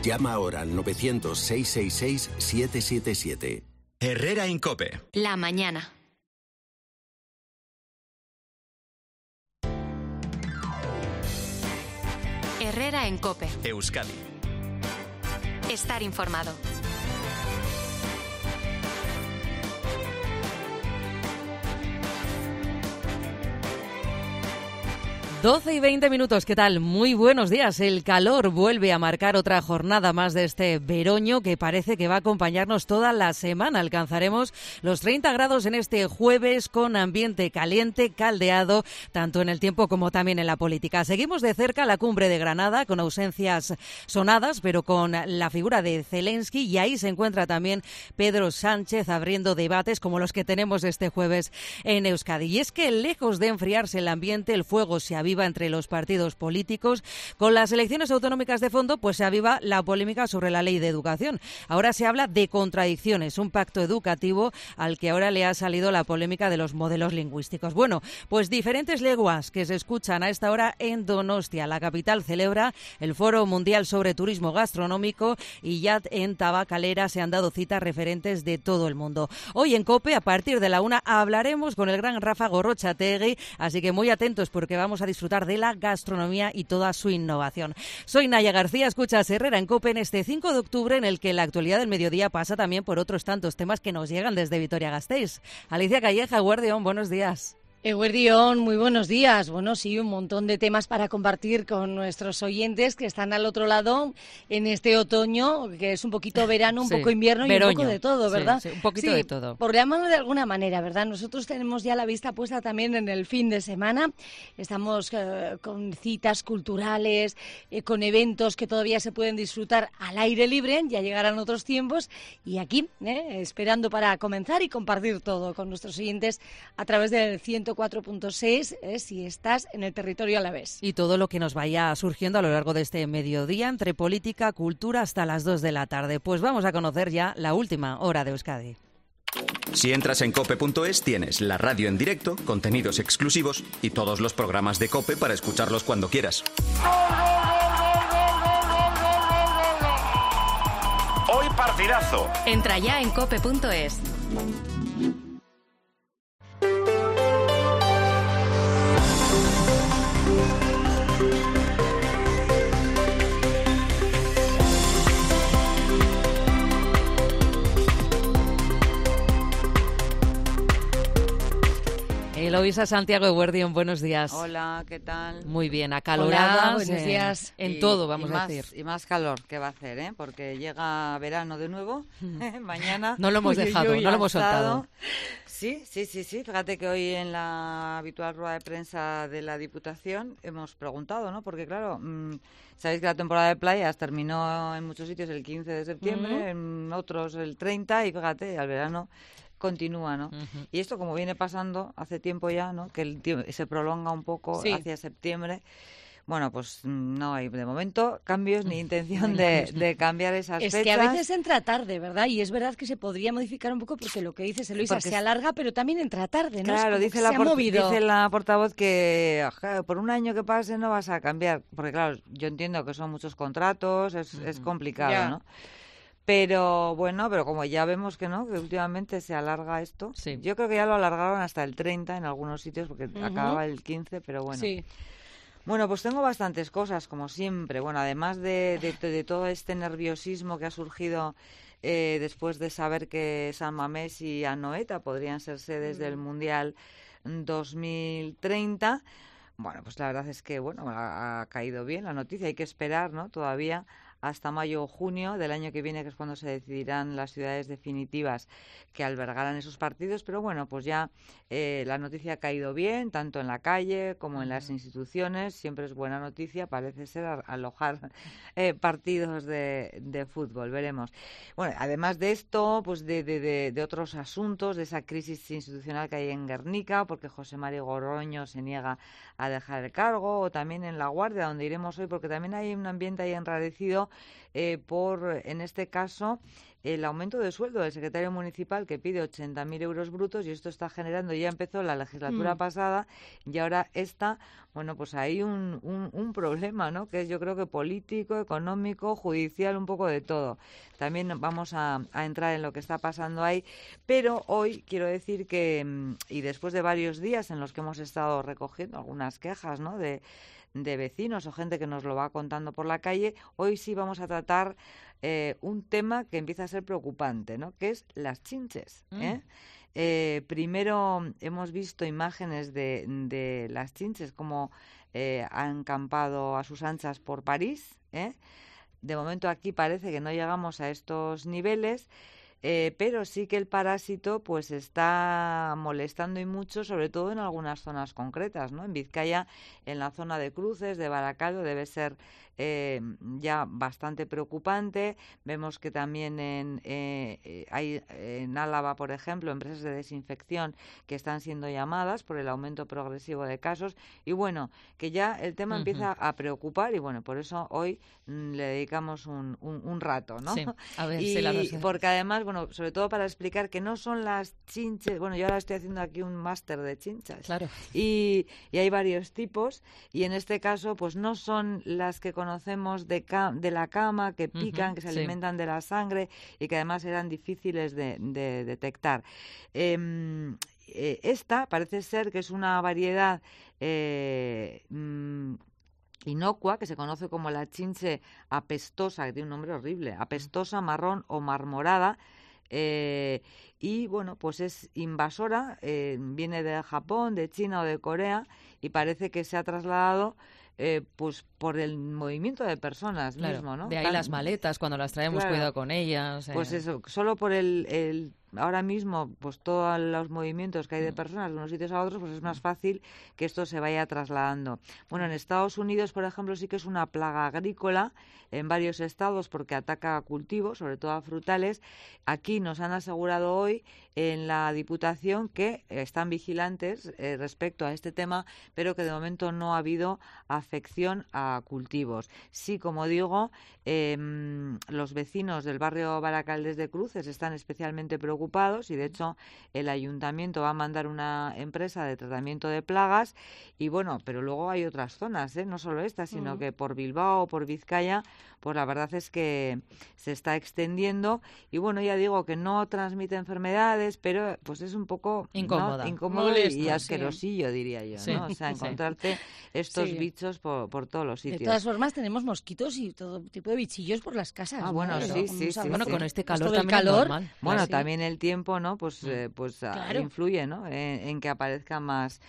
Llama ahora al 900-666-777. Herrera en COPE. La mañana. Herrera en COPE. Euskadi. Estar informado. 12:20, ¿qué tal? Muy buenos días. El calor vuelve a marcar otra jornada más de este veroño que parece que va a acompañarnos toda la semana. Alcanzaremos los 30 grados en este jueves con ambiente caliente, caldeado, tanto en el tiempo como también en la política. Seguimos de cerca la cumbre de Granada con ausencias sonadas, pero con la figura de Zelensky, y ahí se encuentra también Pedro Sánchez abriendo debates como los que tenemos este jueves en Euskadi. Y es que lejos de enfriarse el ambiente, el fuego se aviva entre los partidos políticos. Con las elecciones autonómicas de fondo, pues se aviva la polémica sobre la ley de educación. Ahora se habla de contradicciones, un pacto educativo al que ahora le ha salido la polémica de los modelos lingüísticos. Bueno, pues diferentes lenguas que se escuchan a esta hora en Donostia. La capital celebra el Foro Mundial sobre Turismo Gastronómico y ya en Tabacalera se han dado citas referentes de todo el mundo. Hoy en COPE, a partir de la 1, hablaremos con el gran Rafa Gorrotxategi, así que muy atentos porque vamos a disfrutar de la gastronomía y toda su innovación. Soy Naya García, escuchas Herrera en COPE en este 5 de octubre en el que la actualidad del mediodía pasa también por otros tantos temas que nos llegan desde Vitoria-Gasteiz. Alicia Calleja, Guardión, buenos días. Eguerdión, muy buenos días. Bueno, sí, un montón de temas para compartir con nuestros oyentes que están al otro lado en este otoño, que es un poquito verano, un poco invierno veroño, y un poco de todo, ¿verdad? Sí, un poquito de todo. Por llamarlo de alguna manera, ¿verdad? Nosotros tenemos ya la vista puesta también en el fin de semana. Estamos con citas culturales, con eventos que todavía se pueden disfrutar al aire libre. Ya llegarán otros tiempos y aquí, esperando para comenzar y compartir todo con nuestros oyentes a través del 104.6, si estás en el territorio alavés. Y todo lo que nos vaya surgiendo a lo largo de este mediodía, entre política, cultura, hasta las 2 de la tarde. Pues vamos a conocer ya la última hora de Euskadi. Si entras en cope.es tienes la radio en directo, contenidos exclusivos y todos los programas de COPE para escucharlos cuando quieras. Hoy partidazo. Entra ya en cope.es. Eloisa Santiago de Guardión, buenos días. Hola, ¿qué tal? Muy bien, acaloradas. Hola, buenos días. En todo, vamos a decir. Y más calor que va a hacer, ¿eh? Porque llega verano de nuevo, mañana. No lo hemos dejado, no lo hemos soltado. Sí. Fíjate que hoy en la habitual rueda de prensa de la Diputación hemos preguntado, ¿no? Porque claro, sabéis que la temporada de playas terminó en muchos sitios el 15 de septiembre, en otros el 30, y fíjate, al verano continúa, ¿no? Y esto, como viene pasando hace tiempo ya, ¿no? Que el tiempo se prolonga un poco hacia septiembre. Bueno, pues no hay de momento cambios ni intención de cambiar esas fechas. Es que a veces entra tarde, ¿verdad? Y es verdad que se podría modificar un poco porque lo que dices, Eloisa, se alarga, pero también entra tarde, ¿no? Claro, dice la portavoz que por un año que pase no vas a cambiar. Porque claro, yo entiendo que son muchos contratos, es complicado, ¿no? Pero bueno, pero como ya vemos que no, que últimamente se alarga esto. Sí. Yo creo que ya lo alargaron hasta el 30 en algunos sitios porque acababa el 15, pero bueno. Sí. Bueno, pues tengo bastantes cosas, como siempre. Bueno, además de todo este nerviosismo que ha surgido después de saber que San Mamés y Anoeta podrían ser sedes del Mundial 2030. Bueno, pues la verdad es que bueno, ha caído bien la noticia. Hay que esperar, ¿no? Todavía hasta mayo o junio del año que viene, que es cuando se decidirán las ciudades definitivas que albergarán esos partidos, pero bueno, pues ya la noticia ha caído bien, tanto en la calle como en las instituciones, siempre es buena noticia, parece ser alojar partidos de fútbol, veremos. Bueno, además de esto, pues de otros asuntos, de esa crisis institucional que hay en Guernica, porque José María Gorroño se niega a dejar el cargo, o también en La Guardia, donde iremos hoy, porque también hay un ambiente ahí enrarecido, por, en este caso, el aumento de sueldo del secretario municipal, que pide 80.000 euros brutos, y esto está generando, ya empezó la legislatura pasada y ahora esta, bueno, pues hay un problema, ¿no? Que es, yo creo que político, económico, judicial, un poco de todo. También vamos a entrar en lo que está pasando ahí, pero hoy quiero decir que, y después de varios días en los que hemos estado recogiendo algunas quejas, ¿no?, de vecinos o gente que nos lo va contando por la calle, hoy sí vamos a tratar un tema que empieza a ser preocupante, ¿no?, que es las chinches, primero hemos visto imágenes de las chinches como han campado a sus anchas por París. De momento aquí parece que no llegamos a estos niveles, pero sí que el parásito pues está molestando y mucho, sobre todo en algunas zonas concretas, ¿no? En Vizcaya, en la zona de Cruces, de Baracaldo, debe ser ya bastante preocupante. Vemos que también hay en Álava, por ejemplo, empresas de desinfección que están siendo llamadas por el aumento progresivo de casos, y bueno, que ya el tema empieza a preocupar, y bueno, por eso hoy le dedicamos un rato, ¿no? Sí, a ver y si la porque además, bueno, sobre todo para explicar que no son las chinches, bueno, yo ahora estoy haciendo aquí un máster de chinchas, claro, y hay varios tipos, y en este caso pues no son las que conocemos de la cama, que pican, que se alimentan de la sangre y que además eran difíciles de detectar. Esta parece ser que es una variedad inocua, que se conoce como la chinche apestosa, que tiene un nombre horrible, apestosa, marrón o marmorada, y bueno, pues es invasora, viene de Japón, de China o de Corea, y parece que se ha trasladado pues por el movimiento de personas mismo, ¿no? De ahí las maletas, cuando las traemos, cuidado con ellas. Pues eso, solo por el ahora mismo, pues todos los movimientos que hay de personas de unos sitios a otros, pues es más fácil que esto se vaya trasladando. Bueno, en Estados Unidos, por ejemplo, sí que es una plaga agrícola en varios estados porque ataca a cultivos, sobre todo a frutales. Aquí nos han asegurado hoy en la Diputación que están vigilantes respecto a este tema, pero que de momento no ha habido afección a cultivos. Sí, como digo, los vecinos del barrio Baracaldes de Cruces están especialmente preocupados, y de hecho el ayuntamiento va a mandar una empresa de tratamiento de plagas, y bueno, pero luego hay otras zonas, no solo esta, sino que por Bilbao o por Vizcaya, pues la verdad es que se está extendiendo, y bueno, ya digo que no transmite enfermedades, pero pues es un poco incómodo molesta, y asquerosillo, diría yo, sí. ¿no? O sea, encontrarte estos bichos por todos los sitios. De todas formas, tenemos mosquitos y todo tipo de bichillos por las casas. Ah, bueno, ¿no? sí. Bueno, con este calor Esto del también calor, es normal. Bueno, también el tiempo, ¿no? Pues Claro. influye, ¿no? En que aparezcan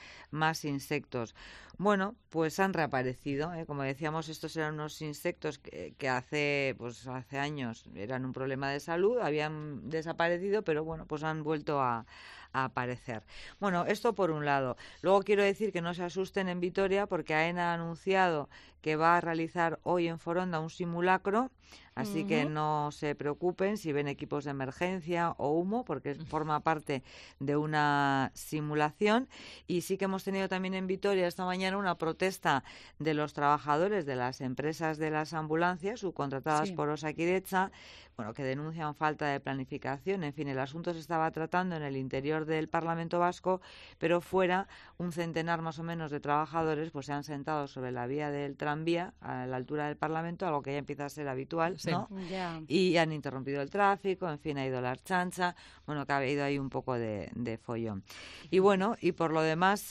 más insectos. Bueno, pues han reaparecido, como decíamos, estos eran unos insectos que hace años eran un problema de salud, habían desaparecido, pero bueno, pues han vuelto a aparecer. Bueno, esto por un lado. Luego quiero decir que no se asusten en Vitoria, porque AENA ha anunciado que va a realizar hoy en Foronda un simulacro, así que no se preocupen si ven equipos de emergencia o humo, porque forma parte de una simulación. Y sí que hemos tenido también en Vitoria esta mañana una protesta de los trabajadores de las empresas de las ambulancias subcontratadas por Osakidetza, bueno, que denuncian falta de planificación. En fin, el asunto se estaba tratando en el interior del Parlamento Vasco, pero fuera un centenar más o menos de trabajadores pues se han sentado sobre la vía del tranvía a la altura del Parlamento, algo que ya empieza a ser habitual, ¿no? Ya. Y han interrumpido el tráfico, en fin, ha ido la archancha, bueno, que ha habido ahí un poco de follón. Y bueno, y por lo demás,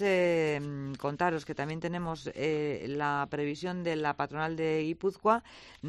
contaros que también tenemos la previsión de la patronal de Guipúzcoa,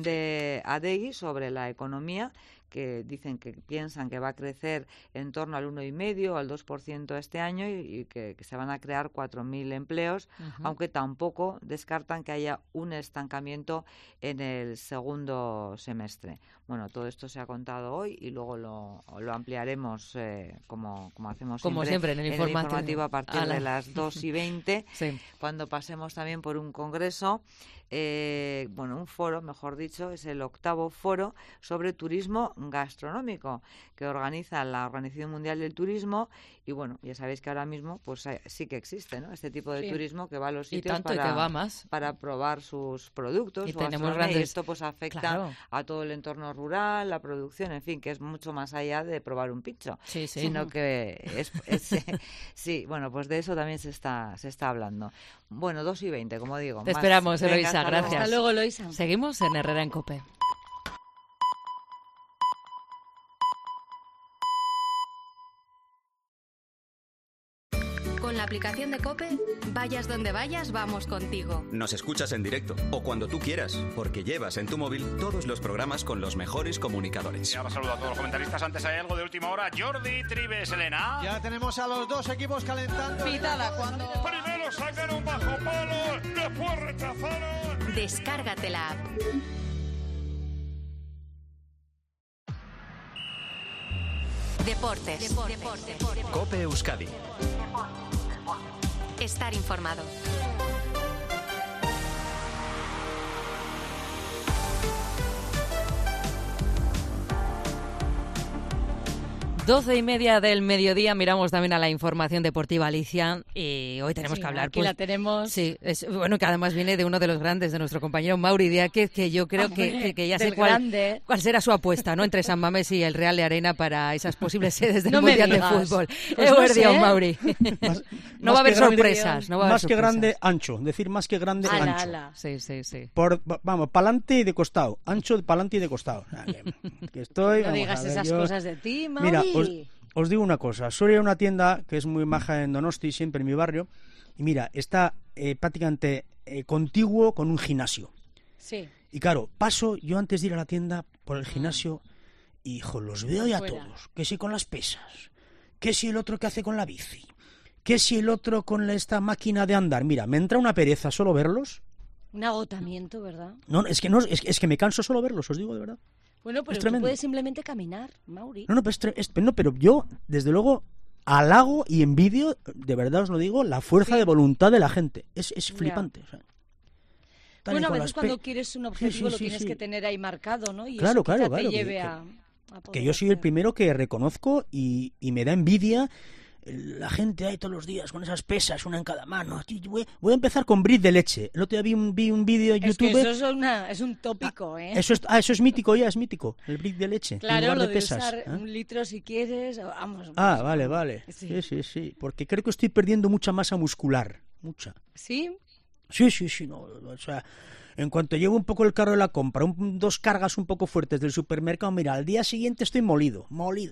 de Adegi, sobre la economía, que dicen que piensan que va a crecer en torno al 1,5 o al 2% este año, y que se van a crear 4.000 empleos, aunque tampoco descartan que haya un estancamiento en el segundo semestre. Bueno, todo esto se ha contado hoy y luego lo ampliaremos como hacemos siempre en el informativo a partir de las 2:20, cuando pasemos también por un congreso, un foro, mejor dicho, es el 8º foro sobre turismo gastronómico que organiza la Organización Mundial del Turismo y bueno, ya sabéis que ahora mismo pues sí que existe, ¿no? Este tipo de turismo que va a los sitios para probar sus productos. Y tenemos grandes... Y esto pues afecta a todo el entorno rural, la producción, en fin, que es mucho más allá de probar un pincho, sino que sí, bueno, pues de eso también se está hablando. Bueno, 2:20, como digo. Te esperamos, Eloisa, gracias. Hasta luego, Eloisa. Seguimos en Herrera en COPE. Con la aplicación de COPE, vayas donde vayas, vamos contigo. Nos escuchas en directo o cuando tú quieras, porque llevas en tu móvil todos los programas con los mejores comunicadores. Y ahora saludo a todos los comentaristas. Antes hay algo de última hora. Jordi, Tribes, Elena. Ya tenemos a los dos equipos calentando. Pitada cuando... Primero sacaron bajo palo, después rechazaron. Descárgate la app. Deportes. COPE Euskadi. Estar informado. 12:30 del mediodía, miramos también a la información deportiva, Alicia, y hoy tenemos que hablar. Aquí la tenemos. Sí, bueno, que además viene de uno de los grandes, de nuestro compañero Mauri Diáquez, que yo creo que ya sé cuál será su apuesta, ¿no? Entre San Mamés y el Real de Arena para esas posibles sedes del Mundial de Fútbol. Pues no sé. Mauri. No va a haber sorpresas. Más que grande, ancho. Decir más que grande, ancho. Sí. Vamos, pa'lante y de costado. Ancho, pa'lante y de costado. Que estoy, no digas esas cosas de ti, Mauri. Mira, os digo una cosa. Soy ir a una tienda que es muy maja en Donosti, siempre en mi barrio. Y mira, está prácticamente contiguo con un gimnasio. Sí. Y claro, paso yo antes de ir a la tienda por el gimnasio y, hijo, los veo ya todos. Que si con las pesas, que si el otro que hace con la bici, que si el otro con esta máquina de andar. Mira, me entra una pereza solo verlos. Un agotamiento, ¿verdad? No, es que me canso solo verlos, os digo de verdad. Bueno, pero tú puedes simplemente caminar, Mauri. No, pero yo, desde luego, halago y envidio, de verdad os lo digo, la fuerza de voluntad de la gente. Es flipante. O sea, bueno, a veces cuando quieres un objetivo lo tienes que tener ahí marcado, ¿no? Y claro, eso quizá te lleve a que yo soy el primero que reconozco y me da envidia la gente ahí todos los días con esas pesas, una en cada mano. Voy a empezar con brick de leche. El otro día vi un vídeo en YouTube. Que eso es un tópico, ¿eh? Eso es mítico ya, es mítico. El brick de leche. Claro, en lugar lo de pesas, usar 1 litro si quieres. Vamos. Vale. Sí. Porque creo que estoy perdiendo mucha masa muscular. Mucha. ¿Sí? Sí. No, o sea, en cuanto llevo un poco el carro de la compra, 2 cargas un poco fuertes del supermercado, mira, al día siguiente estoy molido.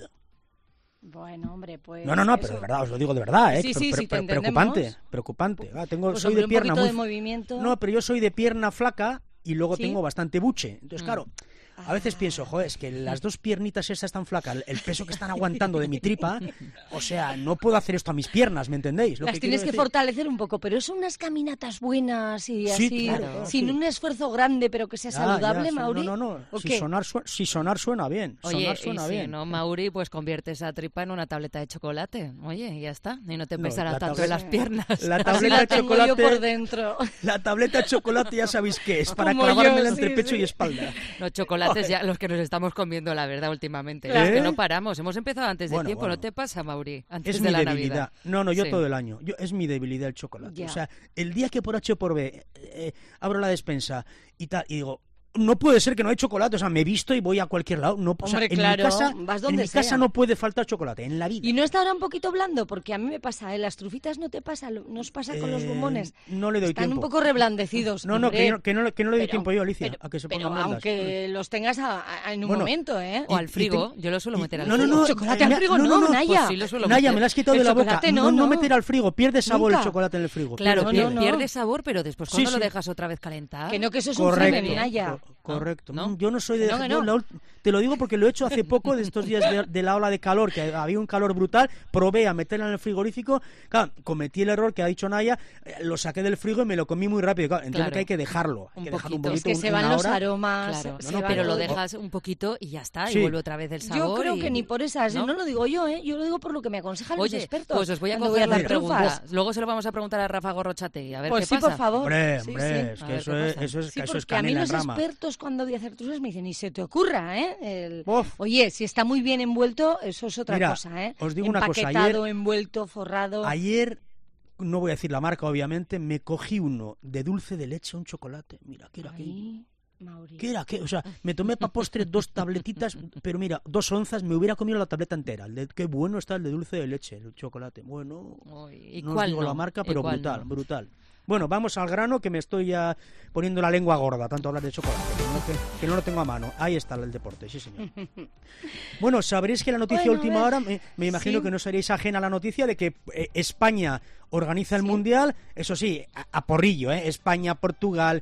Bueno, hombre, pues... No, pero de verdad, os lo digo de verdad, ¿eh? Sí, preocupante. Pues soy de pierna muy... de movimiento. No, pero yo soy de pierna flaca y luego tengo bastante buche. Entonces, claro, a veces pienso, joder, es que las 2 piernitas esas tan flacas, el peso que están aguantando de mi tripa, o sea, no puedo hacer esto a mis piernas, ¿me entendéis? Las tienes que fortalecer un poco, pero son unas caminatas buenas y así, claro, sin un esfuerzo grande, pero que sea saludable, Mauri. No. Si sonar suena bien. Oye, suena si bien. no, Mauri, pues convierte esa tripa en una tableta de chocolate. Oye, y ya está. Y no te pesará tanto en las piernas. La tableta de chocolate yo por dentro. La tableta de chocolate ya sabéis qué es, para clavármela entre pecho y espalda. Los chocolates ya, los que nos estamos comiendo, la verdad, últimamente. Claro. Es que no paramos. Hemos empezado antes de tiempo. ¿No te pasa, Mauri? Antes de la Navidad. No, yo todo el año. Es mi debilidad el chocolate. Ya. O sea, el día que por H o por B abro la despensa y digo, no puede ser que no hay chocolate, o sea, me he visto y voy a cualquier lado. No, hombre, o sea, claro, en mi casa no puede faltar chocolate, en la vida. ¿Y no está ahora un poquito blando? Porque a mí me pasa, las trufitas no te pasa, nos pasa con los bombones. No le doy tiempo. Están un poco reblandecidos. No, que no le doy tiempo yo, Alicia, a que se pongan blandas. Aunque los tengas en un momento, ¿eh? O al frigo, yo lo suelo meter al frigo. No, chocolate al frigo no, Naya. Pues sí lo suelo Naya, me lo has quitado de la boca. No meter al frigo, pierde sabor el chocolate en el frigo. Claro, pierde sabor, pero después cuando lo dejas otra vez calentar. Que no, que eso es un frigo, Naya. Correcto. Yo no soy de... Te lo digo porque lo he hecho hace poco, de estos días de la ola de calor, que había un calor brutal, probé a meterla en el frigorífico, claro, cometí el error que ha dicho Naya, lo saqué del frigo y me lo comí muy rápido, claro, entiendo que hay que dejarlo, hay que dejarlo un poquito, es que se van los aromas, pero lo dejas un poquito y ya está, y vuelve otra vez el sabor. Yo creo que ni por esas, no lo digo yo, yo lo digo por lo que me aconsejan los expertos. Pues os voy a coger las preguntas, luego se lo vamos a preguntar a Rafa Gorrochategui, a ver qué pasa. Pues sí, por favor. Hombre, es que eso es canela en rama. hartos cuando voy a hacer truces, me dicen, ni se te ocurra, ¿eh? Oye, si está muy bien envuelto, eso es otra cosa, ¿eh? Os digo una cosa, empaquetado, envuelto, forrado. Ayer, no voy a decir la marca, obviamente, me cogí uno de dulce de leche, un chocolate. Mira, ¿qué era aquello? ¿Qué era qué? O sea, me tomé para postre 2 tabletitas, pero mira, 2 onzas, me hubiera comido la tableta entera. Qué bueno está el de dulce de leche, el chocolate. Bueno, no os digo la marca, pero brutal, brutal. Bueno, vamos al grano, que me estoy ya poniendo la lengua gorda, tanto hablar de chocolate, que no lo tengo a mano. Ahí está el deporte, sí señor. Bueno, sabréis que la noticia última hora, me imagino que no seréis ajena a la noticia de que España organiza el Mundial, eso sí, a porrillo, España, Portugal,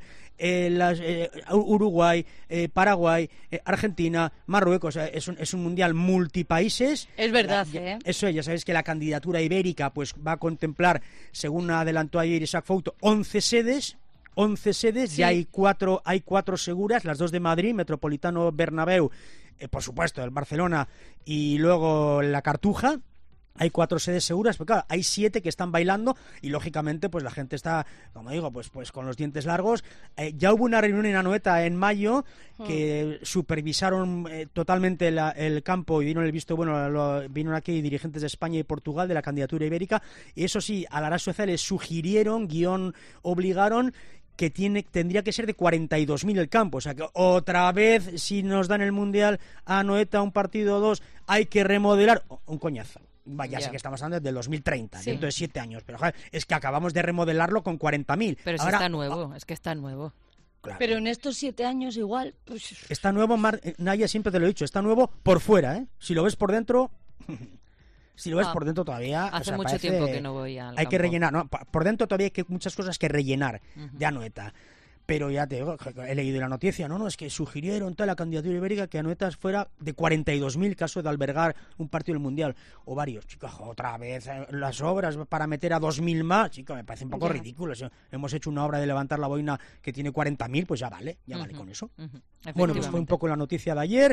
Uruguay, Paraguay, Argentina, Marruecos, es un mundial multipaíses. Es verdad, Eso es, ya sabéis que la candidatura ibérica pues va a contemplar, según adelantó ayer Isaac Fouto, 11 sedes. 11 sedes, ya hay cuatro seguras, las 2 de Madrid, Metropolitano Bernabéu, por supuesto, el Barcelona y luego la Cartuja. Hay 4 sedes seguras, pero claro, hay 7 que están bailando y lógicamente pues la gente está, como digo, pues con los dientes largos. Ya hubo una reunión en Anoeta en mayo que supervisaron totalmente el campo y dieron el visto bueno, vinieron aquí dirigentes de España y Portugal de la candidatura ibérica, y eso sí, a la Aras Social les sugirieron, obligaron que tendría que ser de 42.000 el campo, o sea que otra vez, si nos dan el Mundial a Anoeta, un partido o 2, hay que remodelar, un coñazo. Ya sé que estamos hablando desde el 2030, dentro de 7 años, pero joder, es que acabamos de remodelarlo con 40.000. Pero ahora, está nuevo, es que está nuevo. Claro. Pero en estos 7 años igual... Pues... Está nuevo, Naya, siempre te lo he dicho, está nuevo por fuera, ¿eh? Si lo ves por dentro... Si lo ves por dentro todavía... Hace mucho tiempo que no voy al campo. Que rellenar, ¿no? Por dentro todavía hay muchas cosas que rellenar de Anoeta. Pero ya te digo, he leído la noticia, no, es que sugirieron toda la candidatura ibérica que Anoeta fuera de 42.000 casos de albergar un partido del Mundial, o varios. Chicos, otra vez las obras para meter a 2.000 más, chicos, me parece un poco ridículo. Si hemos hecho una obra de levantar la boina que tiene 40.000, pues ya vale con eso. Bueno, pues fue un poco la noticia de ayer.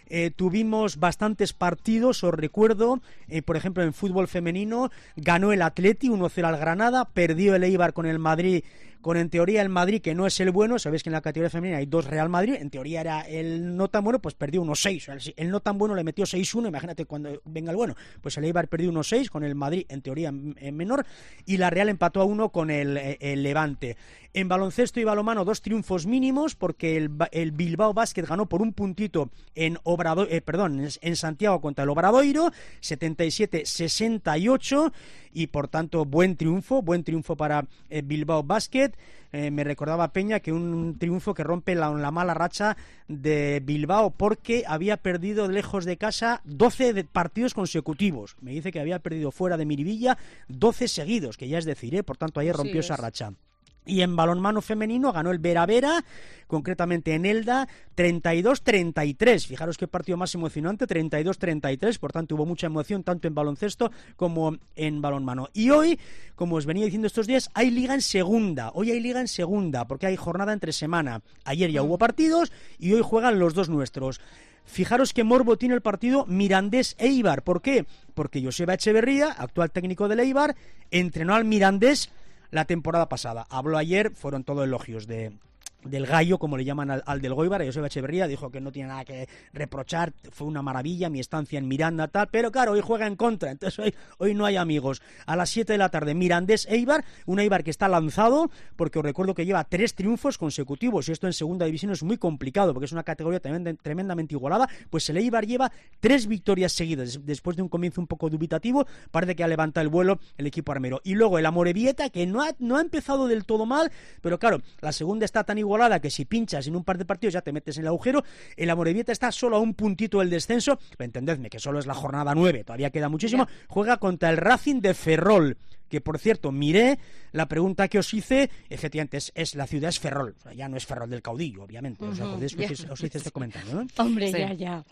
Tuvimos bastantes partidos, os recuerdo, por ejemplo, en fútbol femenino, ganó el Atleti 1-0 al Granada, perdió el Eibar con el Madrid, en teoría el Madrid, que no es el bueno, sabéis que en la categoría femenina hay 2 Real Madrid, en teoría era el no tan bueno, pues perdió 1-6, el no tan bueno le metió 6-1, imagínate cuando venga el bueno, pues el Eibar perdió 1-6 con el Madrid, en teoría en menor, y la Real empató a 1 con el Levante. En baloncesto y balonmano 2 triunfos mínimos, porque el Bilbao Basket ganó por un puntito en Santiago contra el Obradoiro, 77-68, y por tanto buen triunfo para Bilbao Basket. Me recordaba Peña que un triunfo que rompe la mala racha de Bilbao, porque había perdido lejos de casa 12 partidos consecutivos. Me dice que había perdido fuera de Miribilla 12 seguidos, que ya es decir, por tanto ayer rompió esa racha. Y en balonmano femenino ganó el Vera Vera, concretamente en Elda, 32-33. Fijaros qué partido más emocionante, 32-33. Por tanto, hubo mucha emoción tanto en baloncesto como en balonmano. Y hoy, como os venía diciendo estos días, hay liga en segunda. Hoy hay liga en segunda, porque hay jornada entre semana. Ayer ya hubo partidos y hoy juegan los 2 nuestros. Fijaros qué morbo tiene el partido Mirandés-Eibar. ¿Por qué? Porque Joseba Echeverría, actual técnico del Eibar, entrenó al Mirandés la temporada pasada. Habló ayer, fueron todos elogios del gallo, como le llaman al del Goibar. Joseba Echeverría dijo que no tiene nada que reprochar, fue una maravilla mi estancia en Miranda, tal, pero claro, hoy juega en contra, entonces hoy no hay amigos. A las 7 de la tarde, Mirandés-Eibar, un Eibar que está lanzado, porque os recuerdo que lleva 3 triunfos consecutivos, y esto en segunda división es muy complicado, porque es una categoría tremendamente igualada. Pues el Eibar lleva 3 victorias seguidas, después de un comienzo un poco dubitativo, parece que ha levantado el vuelo el equipo armero. Y luego el Amorebieta, que no ha empezado del todo mal, pero claro, la segunda está tan igualada que si pinchas en un par de partidos ya te metes en el agujero. El Amorebieta está solo a un puntito del descenso, pero entendedme que solo es la jornada 9, todavía queda muchísimo. Juega contra el Racing de Ferrol, que por cierto, miré la pregunta que os hice, efectivamente la ciudad es Ferrol, o sea, ya no es Ferrol del Caudillo, obviamente, os hice este comentario, ¿no? Hombre, sí. Ya. Sí.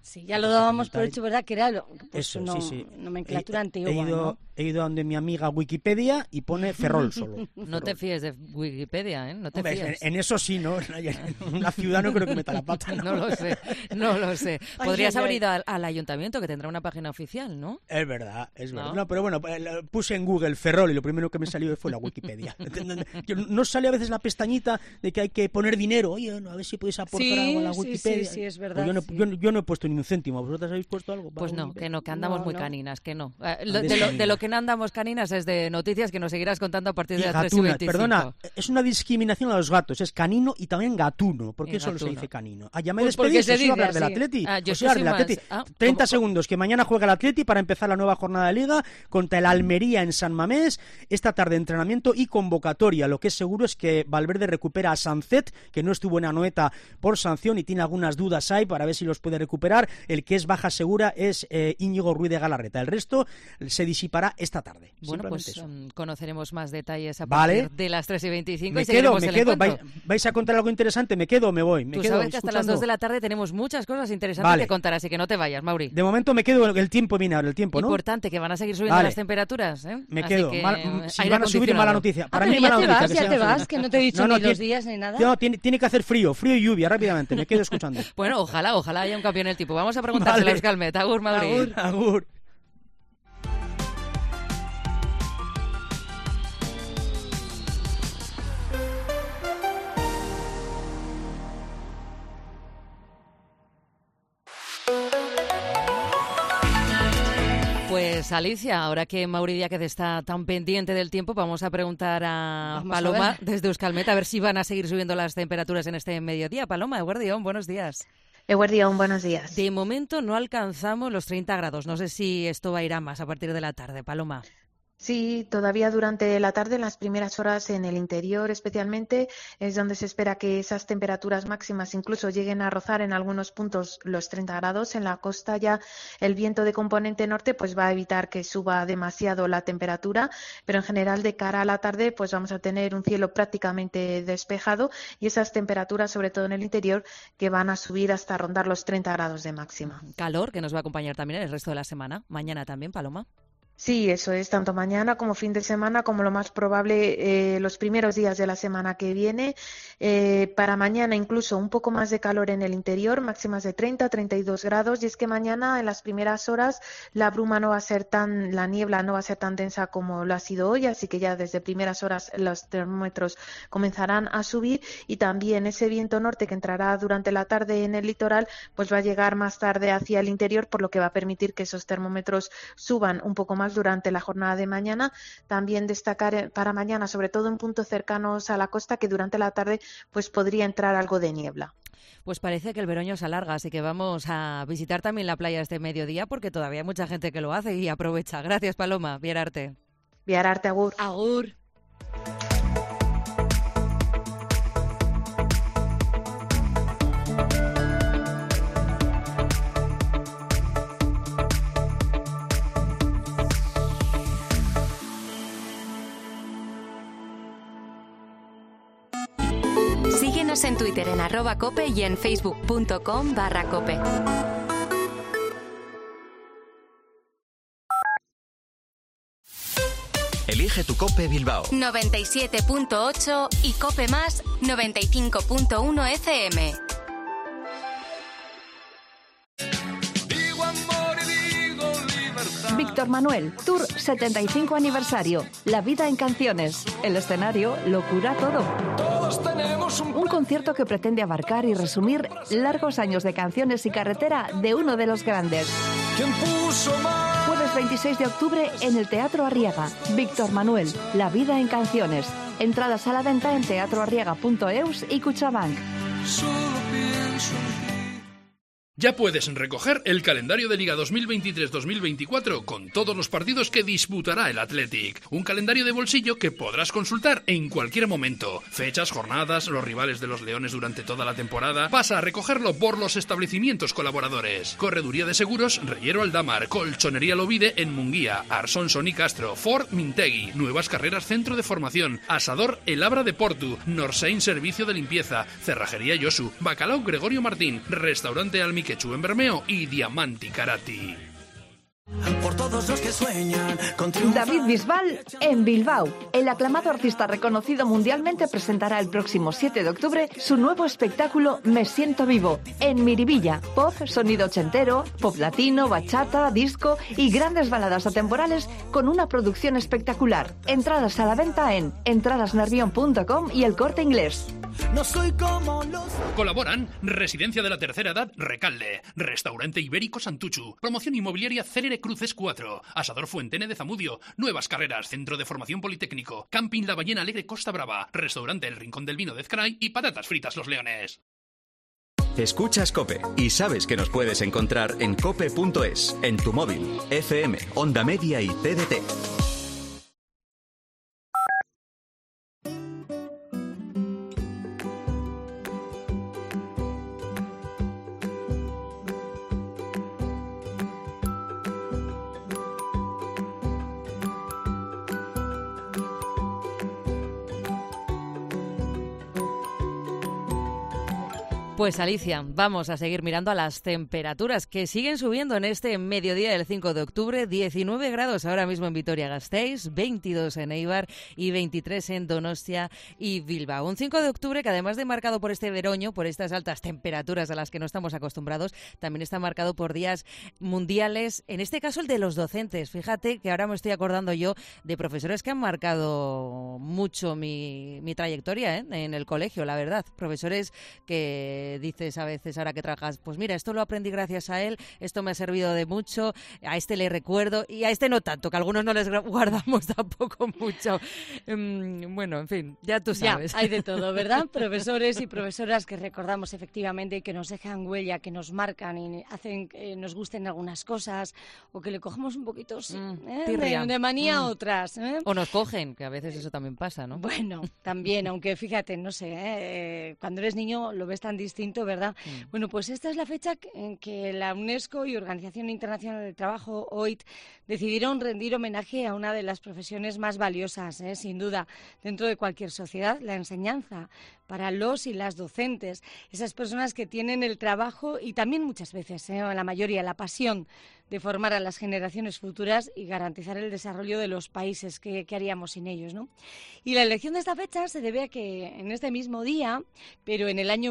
Sí, ya lo dábamos por hecho, ¿verdad? Que era sí. nomenclatura antigua, ¿no? He ido a donde mi amiga Wikipedia y pone Ferrol solo. No te fíes de Wikipedia, ¿eh? No te fíes. En eso sí, ¿no? En una ciudad no creo que meta la pata. No lo sé. Podrías haber ido al ayuntamiento, que tendrá una página oficial, ¿no? Es verdad. No, pero bueno, puse en Google Ferrol y lo primero que me salió fue la Wikipedia. ¿No sale a veces la pestañita de que hay que poner dinero? Oye, a ver si podéis aportar algo a la Wikipedia. Sí, es verdad. Pues yo no he puesto ni un céntimo. ¿Vosotros habéis puesto algo? Pues no, que andamos muy caninas, que no. De lo que no andamos caninas es de noticias que nos seguirás contando a partir de las 3:25. Perdona, es una discriminación a los gatos, es canino y también gatuno. ¿Por qué solo se dice canino? Ya me despedí, os iba a hablar del Atleti. 30 segundos, que mañana juega el Atleti para empezar la nueva jornada de Liga contra el Almería en San Mamés. Esta tarde entrenamiento y convocatoria. Lo que es seguro es que Valverde recupera a Sancet, que no estuvo en Anoeta por sanción y tiene algunas dudas ahí para ver si los puede recuperar. El que es baja segura es Íñigo Ruiz de Galarreta. El resto se disipará esta tarde. Bueno, pues conoceremos más detalles a partir de las 3:25. Me quedo. ¿Vais a contar algo interesante? ¿Me quedo o me voy? Tú sabes que hasta las 2 de la tarde tenemos muchas cosas interesantes que contar, así que no te vayas, Mauri. De momento me quedo, el tiempo viene ahora, el tiempo, ¿no? Importante, que van a seguir subiendo las temperaturas, ¿eh? Me quedo. Si van a subir, mala noticia. Para mí, mala noticia. Ya te vas, que no te he dicho ni los días ni nada. No, tiene que hacer frío y lluvia rápidamente. Me quedo escuchando. Bueno, ojalá haya un cambio en el tipo. Vamos a preguntárselo a Euskalmet. Agur, Mauri. Agur. Pues Alicia, ahora que Mauri Díaz está tan pendiente del tiempo, vamos a preguntar a Paloma desde Euskalmet a ver si van a seguir subiendo las temperaturas en este mediodía. Paloma, Eguerdión, buenos días. Eguerdión, buenos días. De momento no alcanzamos los 30 grados. No sé si esto va a ir a más a partir de la tarde, Paloma. Sí, todavía durante la tarde, en las primeras horas en el interior especialmente, es donde se espera que esas temperaturas máximas incluso lleguen a rozar en algunos puntos los 30 grados. En la costa ya el viento de componente norte pues va a evitar que suba demasiado la temperatura, pero en general de cara a la tarde pues vamos a tener un cielo prácticamente despejado y esas temperaturas, sobre todo en el interior, que van a subir hasta rondar los 30 grados de máxima. Calor que nos va a acompañar también el resto de la semana. Mañana también, Paloma. Sí, eso es, tanto mañana como fin de semana, como lo más probable los primeros días de la semana que viene. Para mañana incluso un poco más de calor en el interior, máximas de 30-32 grados. Y es que mañana en las primeras horas la niebla no va a ser tan densa como lo ha sido hoy, así que ya desde primeras horas los termómetros comenzarán a subir y también ese viento norte que entrará durante la tarde en el litoral pues va a llegar más tarde hacia el interior, por lo que va a permitir que esos termómetros suban un poco más durante la jornada de mañana. También destacar para mañana, sobre todo en puntos cercanos a la costa, que durante la tarde pues podría entrar algo de niebla. Pues parece que el veroño se alarga, así que vamos a visitar también la playa este mediodía porque todavía hay mucha gente que lo hace y aprovecha. Gracias, Paloma. Biararte. Biararte, agur. Agur. Síguenos en Twitter en @cope y en facebook.com/cope. Elige tu Cope Bilbao 97.8 y Cope Más 95.1 FM. Víctor Manuel, Tour 75 aniversario. La vida en canciones. El escenario lo cura todo. Todos tenemos un concierto que pretende abarcar y resumir largos años de canciones y carretera de uno de los grandes. Jueves 26 de octubre en el Teatro Arriaga. Víctor Manuel, La vida en canciones. Entradas a la venta en teatroarriaga.eus y Cuchabank. Ya puedes recoger el calendario de Liga 2023-2024 con todos los partidos que disputará el Athletic. Un calendario de bolsillo que podrás consultar en cualquier momento. Fechas, jornadas, los rivales de los Leones durante toda la temporada. Pasa a recogerlo por los establecimientos colaboradores. Correduría de Seguros, Reyero Aldamar, Colchonería Lovide en Munguía, Arsón Sony Castro, Ford Mintegui, Nuevas Carreras Centro de Formación, Asador El Abra de Portu, Norsein Servicio de Limpieza, Cerrajería Yosu, Bacalao Gregorio Martín, Restaurante Almi Quechua en Bermeo y Diamanti Karati. Por todos los que sueñan con David Bisbal en Bilbao. El aclamado artista reconocido mundialmente presentará el próximo 7 de octubre su nuevo espectáculo Me Siento Vivo en Miribilla. Pop, sonido ochentero, pop latino, bachata, disco y grandes baladas atemporales con una producción espectacular. Entradas a la venta en entradasnervion.com y El Corte Inglés. No soy como los... Colaboran Residencia de la Tercera Edad Recalde, Restaurante Ibérico Santuchu, Promoción Inmobiliaria Cerere Cruces 4, Asador Fuentene de Zamudio, Nuevas Carreras, Centro de Formación Politécnico, Camping La Ballena Alegre Costa Brava, Restaurante El Rincón del Vino de Ezcaray y Patatas Fritas Los Leones. Escuchas COPE y sabes que nos puedes encontrar en cope.es, en tu móvil, FM, Onda Media y TDT. Pues Alicia, vamos a seguir mirando a las temperaturas que siguen subiendo en este mediodía del 5 de octubre. 19 grados ahora mismo en Vitoria-Gasteiz, 22 en Eibar y 23 en Donostia y Bilbao. Un 5 de octubre que además de marcado por este veroño, por estas altas temperaturas a las que no estamos acostumbrados, también está marcado por días mundiales, en este caso el de los docentes. Fíjate que ahora me estoy acordando yo de profesores que han marcado mucho mi trayectoria en el colegio, la verdad. Profesores que dices a veces, ahora que trabajas, pues mira, esto lo aprendí gracias a él, esto me ha servido de mucho, a este le recuerdo y a este no tanto, que a algunos no les guardamos tampoco mucho. Bueno, en fin, ya tú sabes. Ya, hay de todo, ¿verdad? Profesores y profesoras que recordamos efectivamente y que nos dejan huella, que nos marcan y hacen que nos gusten algunas cosas o que le cogemos un poquito de manía a otras. O nos cogen, que a veces eso también pasa, ¿no? Bueno, también, aunque fíjate, no sé, cuando eres niño lo ves tan distinto, ¿verdad? Bueno, pues esta es la fecha en que la UNESCO y Organización Internacional del Trabajo, OIT, decidieron rendir homenaje a una de las profesiones más valiosas, sin duda, dentro de cualquier sociedad, la enseñanza, para los y las docentes, esas personas que tienen el trabajo y también muchas veces, la mayoría, la pasión de formar a las generaciones futuras y garantizar el desarrollo de los países. ¿Qué haríamos sin ellos, no? Y la elección de esta fecha se debe a que en este mismo día, pero en el año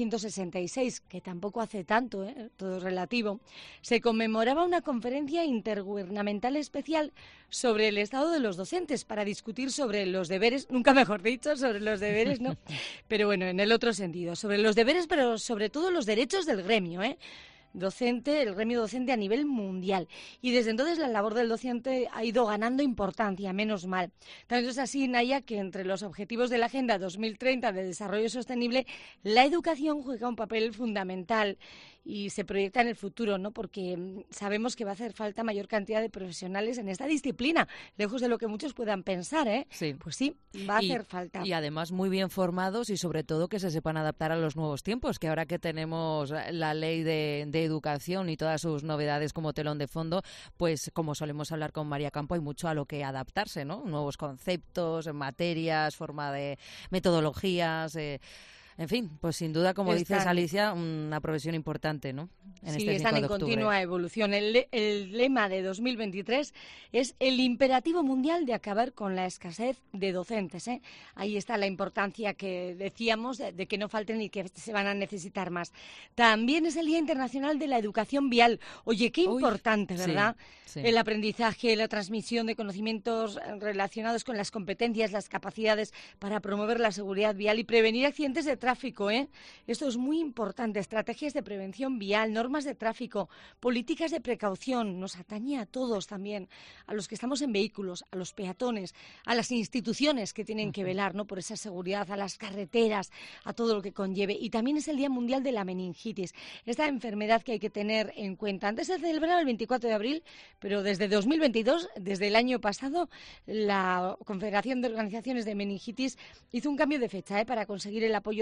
1966, que tampoco hace tanto, todo es relativo, se conmemoraba una conferencia intergubernamental especial sobre el estado de los docentes para discutir sobre los deberes, nunca mejor dicho, sobre los deberes, ¿no? Pero bueno, en el otro sentido, sobre los deberes, pero sobre todo los derechos del gremio, docente, el gremio docente a nivel mundial. Y desde entonces la labor del docente ha ido ganando importancia, menos mal. Tanto es así, Naya, que entre los objetivos de la Agenda 2030 de Desarrollo Sostenible, la educación juega un papel fundamental y se proyecta en el futuro, ¿no? Porque sabemos que va a hacer falta mayor cantidad de profesionales en esta disciplina, lejos de lo que muchos puedan pensar, Sí. Pues sí, va a hacer falta. Y además muy bien formados y sobre todo que se sepan adaptar a los nuevos tiempos, que ahora que tenemos la ley de educación y todas sus novedades como telón de fondo, pues como solemos hablar con María Campo, hay mucho a lo que adaptarse, ¿no? Nuevos conceptos, materias, forma de metodologías... En fin, pues sin duda, como dices, Alicia, una profesión importante, ¿no? Sí, están en continua evolución. El lema de 2023 es el imperativo mundial de acabar con la escasez de docentes. Ahí está la importancia que decíamos de que no falten y que se van a necesitar más. También es el Día Internacional de la Educación Vial. Oye, qué importante, ¿verdad? Sí. El aprendizaje, la transmisión de conocimientos relacionados con las competencias, las capacidades para promover la seguridad vial y prevenir accidentes de tráfico, Esto es muy importante. Estrategias de prevención vial, normas de tráfico, políticas de precaución. Nos atañe a todos también, a los que estamos en vehículos, a los peatones, a las instituciones que tienen que velar, ¿no?, por esa seguridad, a las carreteras, a todo lo que conlleve. Y también es el Día Mundial de la Meningitis, esta enfermedad que hay que tener en cuenta. Antes se celebraba el 24 de abril, pero desde 2022, desde el año pasado, la Confederación de Organizaciones de Meningitis hizo un cambio de fecha para conseguir el apoyo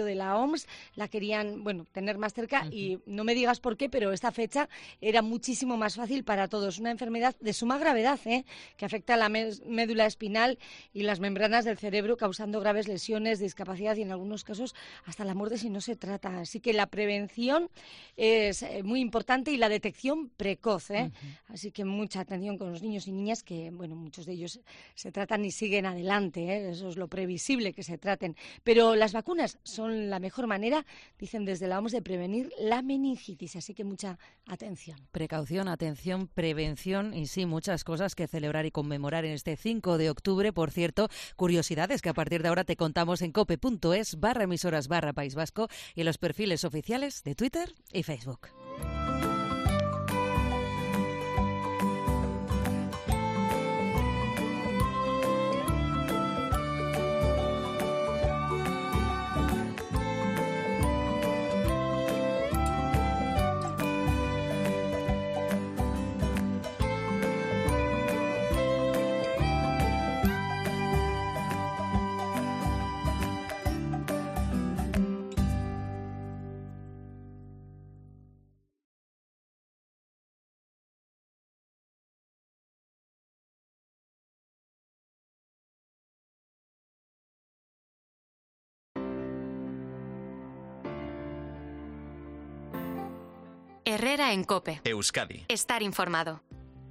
de la OMS la querían, tener más cerca y no me digas por qué, pero esta fecha era muchísimo más fácil para todos. Una enfermedad de suma gravedad, que afecta a la médula espinal y las membranas del cerebro, causando graves lesiones, discapacidad y en algunos casos hasta la muerte si no se trata. Así que la prevención es muy importante y la detección precoz. Así que mucha atención con los niños y niñas que, muchos de ellos se tratan y siguen adelante. Eso es lo previsible, que se traten. Pero las vacunas son la mejor manera, dicen desde la OMS, de prevenir la meningitis. Así que mucha atención. Precaución, atención, prevención y sí, muchas cosas que celebrar y conmemorar en este 5 de octubre. Por cierto, curiosidades que a partir de ahora te contamos en cope.es/emisoras/País Vasco y en los perfiles oficiales de Twitter y Facebook. Herrera en COPE. Euskadi. Estar informado.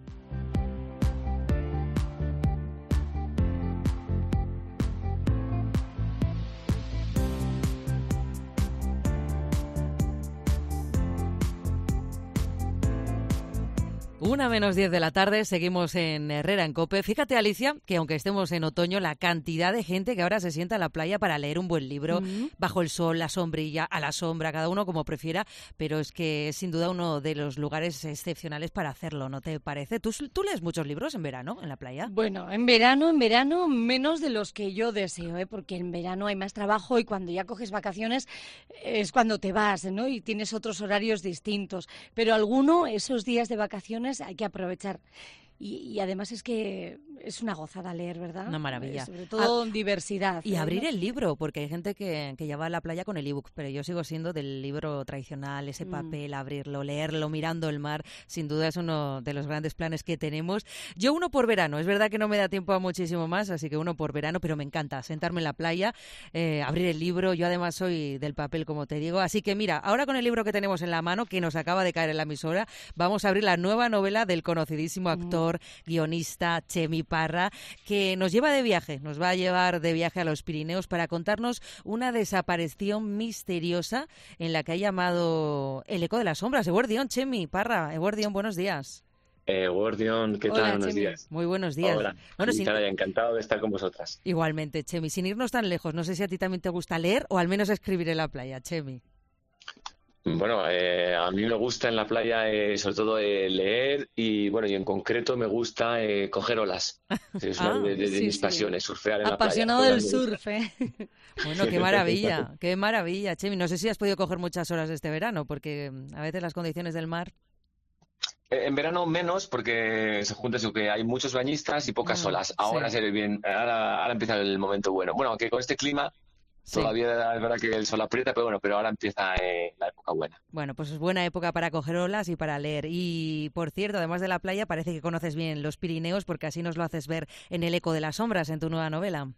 Una menos 10 de la tarde, seguimos en Herrera en COPE. Fíjate, Alicia, que aunque estemos en otoño, la cantidad de gente que ahora se sienta en la playa para leer un buen libro, bajo el sol, la sombrilla, a la sombra, cada uno como prefiera, pero es que es sin duda uno de los lugares excepcionales para hacerlo, ¿no te parece? ¿Tú lees muchos libros en verano, en la playa? Bueno, en verano menos de los que yo deseo, porque en verano hay más trabajo y cuando ya coges vacaciones es cuando te vas, ¿no? Y tienes otros horarios distintos, pero esos días de vacaciones hay que aprovechar. Y además es que es una gozada leer, ¿verdad? Una maravilla. Sobre todo en diversidad. Y abrir el libro, porque hay gente que ya va a la playa con el ebook, pero yo sigo siendo del libro tradicional, ese papel, abrirlo, leerlo, mirando el mar. Sin duda es uno de los grandes planes que tenemos. Yo uno por verano, es verdad que no me da tiempo a muchísimo más, así que uno por verano, pero me encanta sentarme en la playa, abrir el libro. Yo además soy del papel, como te digo. Así que mira, ahora con el libro que tenemos en la mano, que nos acaba de caer en la emisora, vamos a abrir la nueva novela del conocidísimo actor, guionista Chemi Parra, que nos va a llevar de viaje a los Pirineos para contarnos una desaparición misteriosa en la que ha llamado El eco de las sombras. Eguerdión, Chemi Parra. Eguerdión, buenos días. Eguerdión, ¿qué tal? Hola, buenos Chemi. días. Muy buenos días. Hola, bueno, encantado de estar con vosotras. Igualmente, Chemi. Sin irnos tan lejos, no sé si a ti también te gusta leer o al menos escribir en la playa, Chemi. Bueno, a mí me gusta en la playa sobre todo leer y en concreto me gusta coger olas. Es una de mis pasiones, surfear en Apasionado la playa. del surf, Bueno, qué maravilla, Chemi. No sé si has podido coger muchas horas este verano, porque a veces las condiciones del mar... En verano menos, porque se junta eso, que hay muchos bañistas y pocas olas. Ahora se ve bien, ahora empieza el momento bueno. Bueno, aunque con este clima... Sí. Todavía es verdad que el sol aprieta, pero ahora empieza la época buena. Bueno, pues es buena época para coger olas y para leer. Y, por cierto, además de la playa, parece que conoces bien los Pirineos, porque así nos lo haces ver en El eco de las sombras, en tu nueva novela.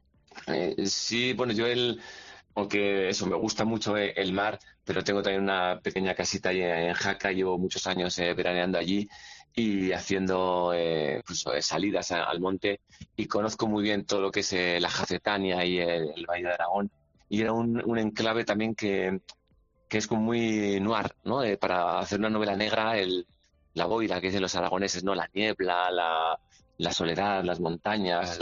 Sí, yo aunque eso, me gusta mucho el mar, pero tengo también una pequeña casita ahí en Jaca, llevo muchos años veraneando allí y haciendo salidas al monte, y conozco muy bien todo lo que es la Jacetania y el Valle de Aragón, y era un enclave también que es como muy noir, ¿no? Para hacer una novela negra, la boira, que es de los aragoneses, ¿no? La niebla, la soledad, las montañas,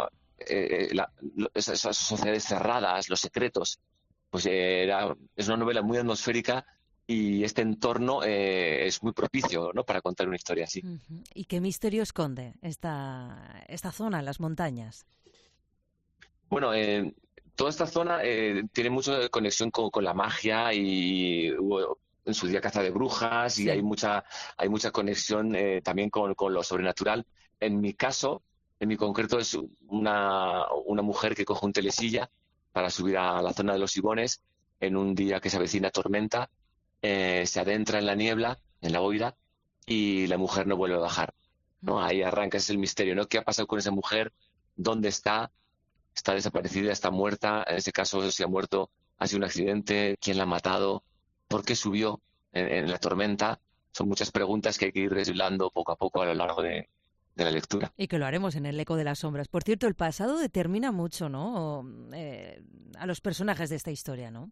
esas sociedades cerradas, los secretos, es una novela muy atmosférica. Y este entorno es muy propicio, ¿no?, para contar una historia así. ¿Y qué misterio esconde esta zona, las montañas? Bueno, toda esta zona tiene mucha conexión con la magia, y hubo en su día caza de brujas, y hay mucha conexión también con lo sobrenatural. En mi caso, en mi concreto, es una mujer que coge un telesilla para subir a la zona de los Ibones en un día que se avecina tormenta, se adentra en la niebla, en la boira, y la mujer no vuelve a bajar, ¿no? Ahí arranca, ese es el misterio, ¿no? ¿Qué ha pasado con esa mujer? ¿Dónde está? ¿Está desaparecida? ¿Está muerta? En ese caso, si ha muerto, ¿ha sido un accidente? ¿Quién la ha matado? ¿Por qué subió en la tormenta? Son muchas preguntas que hay que ir desvelando poco a poco a lo largo de la lectura. Y que lo haremos en El eco de las sombras. Por cierto, el pasado determina mucho, ¿no? A los personajes de esta historia, ¿no?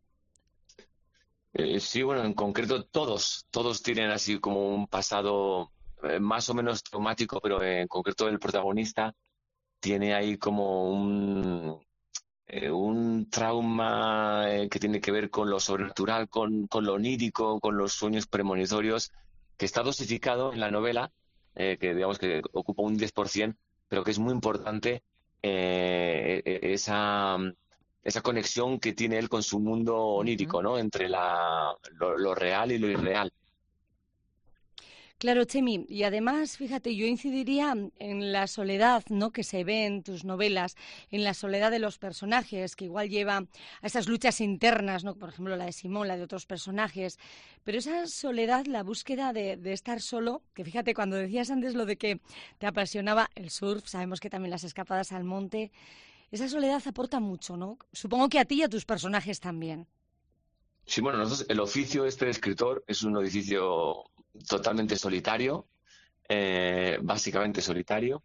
Sí, bueno, en concreto todos tienen así como un pasado más o menos traumático, pero en concreto el protagonista tiene ahí como un trauma que tiene que ver con lo sobrenatural, con lo onírico, con los sueños premonitorios, que está dosificado en la novela, que digamos que ocupa un 10%, pero que es muy importante esa conexión que tiene él con su mundo onírico, ¿no? Entre lo real y lo irreal. Claro, Chemi, y además, fíjate, yo incidiría en la soledad, ¿no?, que se ve en tus novelas, en la soledad de los personajes, que igual lleva a esas luchas internas, ¿no?, por ejemplo, la de Simón, la de otros personajes, pero esa soledad, la búsqueda de estar solo, que fíjate, cuando decías antes lo de que te apasionaba el surf, sabemos que también las escapadas al monte, esa soledad aporta mucho, ¿no? Supongo que a ti y a tus personajes también. Sí, bueno, nosotros, el oficio de escritor es un oficio totalmente solitario, básicamente solitario,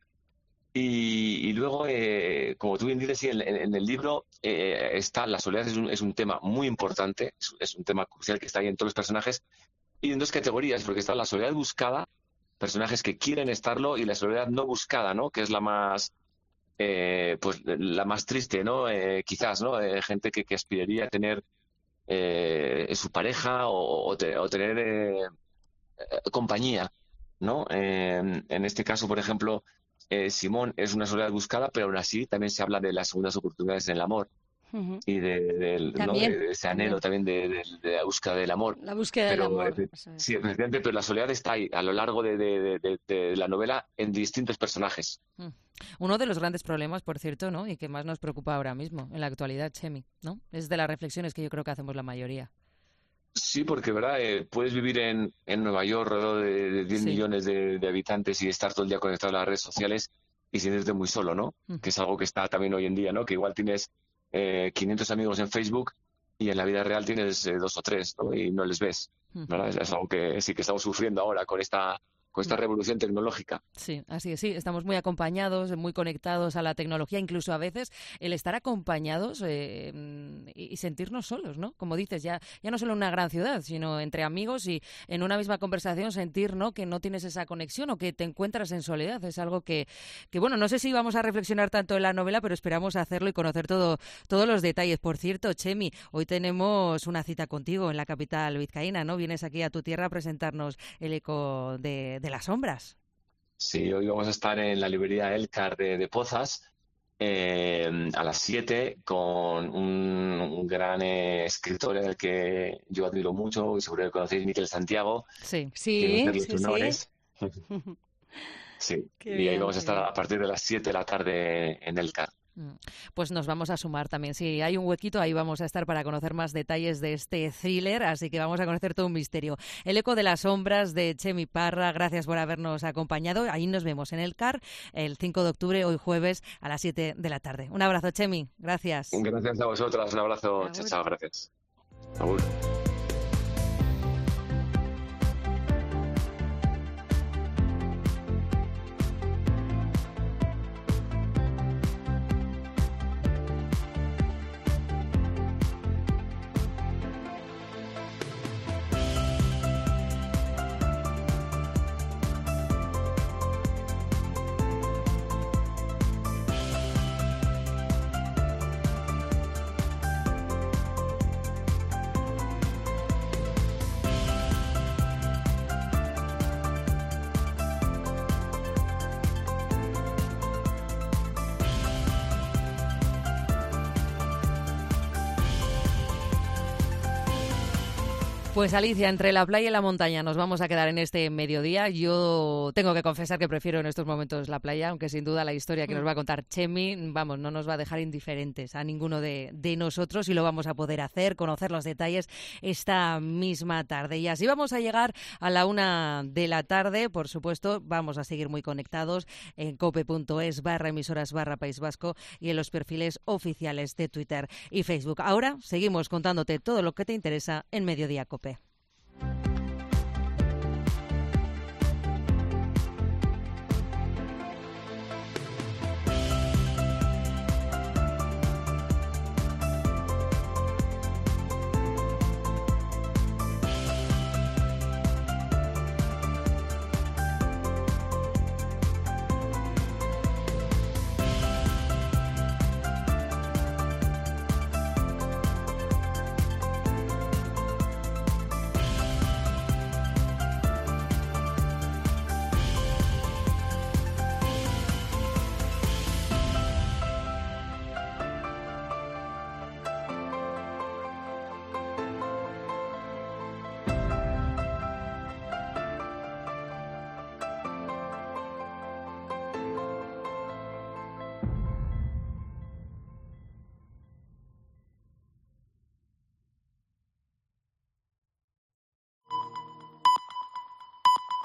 y luego, como tú bien dices, sí, en el libro la soledad es un tema muy importante, es un tema crucial que está ahí en todos los personajes, y en dos categorías, porque está la soledad buscada, personajes que quieren estarlo, y la soledad no buscada, ¿no?, que es la más pues la más triste, ¿no? Quizás, ¿no? Gente que aspiraría a tener su pareja o tener compañía, ¿no? En este caso, por ejemplo, Simón es una soledad buscada, pero aún así también se habla de las segundas oportunidades en el amor. Uh-huh. Y de ese anhelo también de la búsqueda del amor. La búsqueda del amor. Sí, efectivamente, pero la soledad está ahí a lo largo de la novela en distintos personajes. Uno de los grandes problemas, por cierto, ¿no?, y que más nos preocupa ahora mismo, en la actualidad, Chemi, ¿no? Es de las reflexiones que yo creo que hacemos la mayoría. Sí, porque, ¿verdad? Puedes vivir en Nueva York, rodeado de 10 millones de habitantes y estar todo el día conectado a las redes sociales y sentirte muy solo, ¿no? Que es algo que está también hoy en día, ¿no? Que igual tienes 500 amigos en Facebook y en la vida real tienes 2 o 3, ¿no? Y no les ves, ¿verdad? Es algo que sí que estamos sufriendo ahora con esta revolución tecnológica. Sí, así es, sí. Estamos muy acompañados, muy conectados a la tecnología, incluso a veces el estar acompañados y sentirnos solos, ¿no? Como dices, ya no solo en una gran ciudad, sino entre amigos y en una misma conversación sentir, ¿no?, que no tienes esa conexión o que te encuentras en soledad. Es algo que bueno, no sé si vamos a reflexionar tanto en la novela, pero esperamos hacerlo y conocer todos los detalles. Por cierto, Chemi, hoy tenemos una cita contigo en la capital vizcaína, ¿no? Vienes aquí a tu tierra a presentarnos El eco de las sombras. Sí, hoy vamos a estar en la librería Elcar de Pozas a las 7 con un gran escritor en el que yo admiro mucho y seguro que conocéis, Miquel Santiago. Sí. Sí. Sí. Y ahí vamos a estar a partir de las 7 de la tarde en Elcar. Pues nos vamos a sumar también. Si hay un huequito, ahí vamos a estar para conocer más detalles de este thriller, así que vamos a conocer todo un misterio. El eco de las sombras de Chemi Parra, gracias por habernos acompañado. Ahí nos vemos en Elcar el 5 de octubre, hoy jueves, a las 7 de la tarde. Un abrazo, Chemi. Gracias. Gracias a vosotras. Un abrazo. Chao, gracias. Agur. Pues Alicia, entre la playa y la montaña nos vamos a quedar en este mediodía. Yo tengo que confesar que prefiero en estos momentos la playa, aunque sin duda la historia que nos va a contar Chemi, vamos, no nos va a dejar indiferentes a ninguno de nosotros y lo vamos a poder hacer, conocer los detalles esta misma tarde. Y así vamos a llegar a la 1 de la tarde. Por supuesto, vamos a seguir muy conectados en cope.es/emisoras/País Vasco y en los perfiles oficiales de Twitter y Facebook. Ahora seguimos contándote todo lo que te interesa en Mediodía Cope.